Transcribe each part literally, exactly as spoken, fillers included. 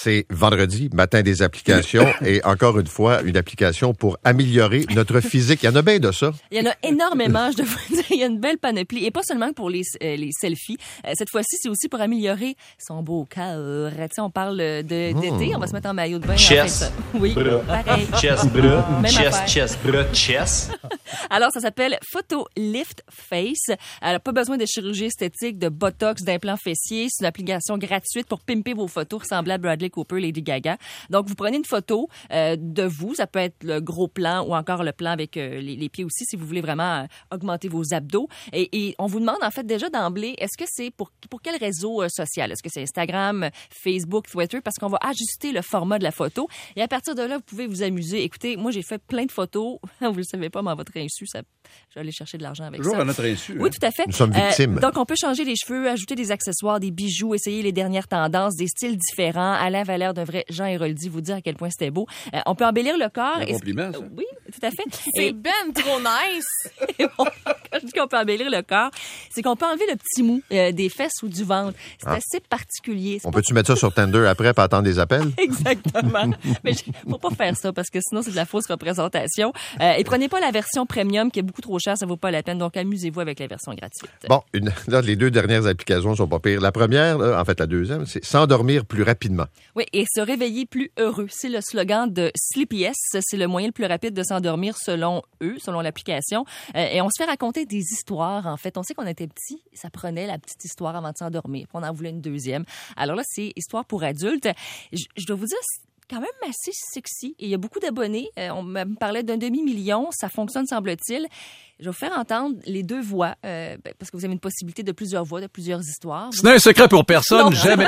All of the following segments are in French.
C'est vendredi, matin des applications, et encore une fois, une application pour améliorer notre physique. Il y en a bien de ça. Il y en a énormément, je devrais dire. Il y a une belle panoplie. Et pas seulement pour les, euh, les selfies. Euh, cette fois-ci, c'est aussi pour améliorer son beau cœur. Tu sais, on parle de, d'été, on va se mettre en maillot de bain. Chest. Oui, bras. pareil. Chest, bras. Même Chest, affaire. chest, bras, chest. Alors, ça s'appelle Photo Lift Face. Alors, pas besoin de chirurgie esthétique, de botox, d'implants fessiers. C'est une application gratuite pour pimper vos photos ressemblables à Bradley Cooper, Lady Gaga. Donc, vous prenez une photo euh, de vous. Ça peut être le gros plan ou encore le plan avec euh, les, les pieds aussi, si vous voulez vraiment euh, augmenter vos abdos. Et, et on vous demande, en fait, déjà d'emblée, est-ce que c'est pour, pour quel réseau euh, social? Est-ce que c'est Instagram, Facebook, Twitter? Parce qu'on va ajuster le format de la photo. Et à partir de là, vous pouvez vous amuser. Écoutez, moi, j'ai fait plein de photos. Vous ne le savez pas, mais à votre insu, ça, je vais aller chercher de l'argent avec Toujours ça. à notre insu. Oui, hein? tout à fait. Nous sommes victimes. Euh, donc, on peut changer les cheveux, ajouter des accessoires, des bijoux, essayer les dernières tendances, des styles différents, aller à la valeur d'un vrai Jean Héroldi, vous dire à quel point c'était beau. Euh, on peut embellir le corps. Un et- compliment, ça. Oui, tout à fait. C'est Et- ben trop nice! et bon, quand je dis qu'on peut embellir le corps, c'est qu'on peut enlever le petit mou euh, des fesses ou du ventre. C'est Ah. assez particulier. C'est On pas- peut-tu mettre ça sur Tinder après pour attendre des appels? Exactement. Mais il faut pas faire ça parce que sinon, c'est de la fausse représentation. Euh, et prenez pas la version premium qui est beaucoup trop chère, ça vaut pas la peine. Donc, amusez-vous avec la version gratuite. Bon, une, là, les deux dernières applications sont pas pires. La première, là, en fait, la deuxième, c'est s'endormir plus rapidement. Oui, et se réveiller plus heureux. C'est le slogan de Sleepy S. C'est le moyen le plus rapide de s'endormir selon eux, selon l'application. Euh, et on se fait raconter des histoires, en fait. On sait qu'on était petit, ça prenait la petite histoire avant de s'endormir. Puis on en voulait une deuxième. Alors là, c'est histoire pour adultes. Je, je dois vous dire, c'est quand même assez sexy. Et il y a beaucoup d'abonnés. Euh, on me parlait d'un demi-million. Ça fonctionne, semble-t-il. Je vais vous faire entendre les deux voix, euh, ben, parce que vous avez une possibilité de plusieurs voix, de plusieurs histoires. Ce n'est un secret pour personne, Non. jamais.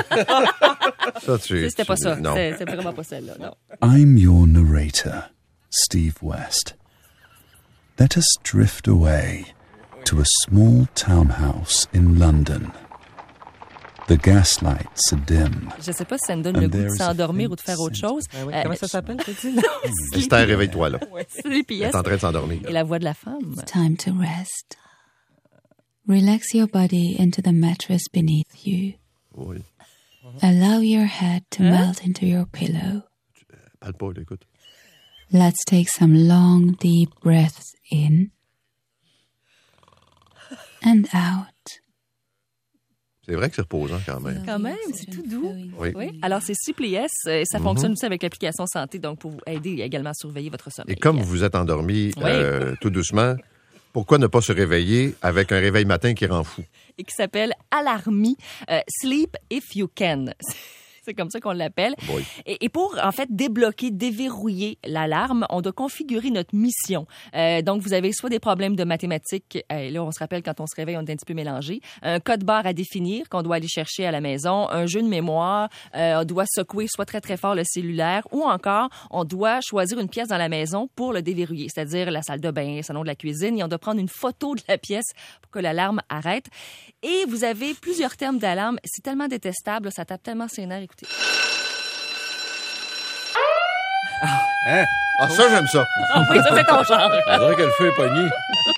Ça, tu, C'était tu- pas ça. Non. C'est c'est vraiment pas celle-là, non. I'm your narrator, Steve West. Let us drift away to a small townhouse in London. The gaslights are dim. Je sais pas si ça me donne And le goût de there is a s'endormir ou de faint faire autre scent. chose. Ah oui, Euh, comment ça s'appelle, t'as dit? Esther, réveille-toi, là. Sleepy Elle S est en train de s'endormir. et la voix de la femme. Time to rest. Relax your body into the mattress beneath you. Oui. Allow your head to melt into your pillow. Parle pas, là, écoute. Let's take some long, deep breaths in and out. C'est vrai que c'est reposant quand même. Quand même, c'est tout doux. Oui. Oui. Alors, c'est Sleepy S. euh, Ça fonctionne aussi avec l'application santé, donc pour vous aider également à surveiller votre sommeil. Et comme vous vous êtes endormi Oui. euh, tout doucement, pourquoi ne pas se réveiller avec un réveil matin qui rend fou? Et qui s'appelle Alarmy. Euh, Sleep if you can. C'est comme ça qu'on l'appelle. Oui. Et, et pour, en fait, débloquer, déverrouiller l'alarme, on doit configurer notre mission. Euh, donc, vous avez soit des problèmes de mathématiques, euh, là, on se rappelle, quand on se réveille, on est un petit peu mélangé, un code barre à définir qu'on doit aller chercher à la maison, un jeu de mémoire, euh, on doit secouer soit très, très fort le cellulaire, ou encore, on doit choisir une pièce dans la maison pour le déverrouiller, c'est-à-dire la salle de bain, le salon de la cuisine, et on doit prendre une photo de la pièce pour que l'alarme arrête. Et vous avez plusieurs termes d'alarme. C'est tellement détestable, ça tape tellement ses nerfs. Écoutez. Hein? Ah, ça, j'aime ça. Oui, ça, c'est ton genre. On dirait que le feu est pogné.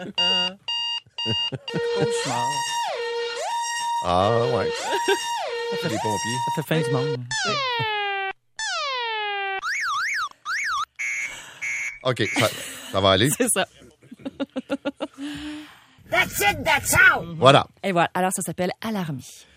Ah, ouais. Les pompiers. Ça fait fin du monde. OK, ça, ça va aller. C'est ça. Voilà. Et voilà. Alors, ça s'appelle Alarmy.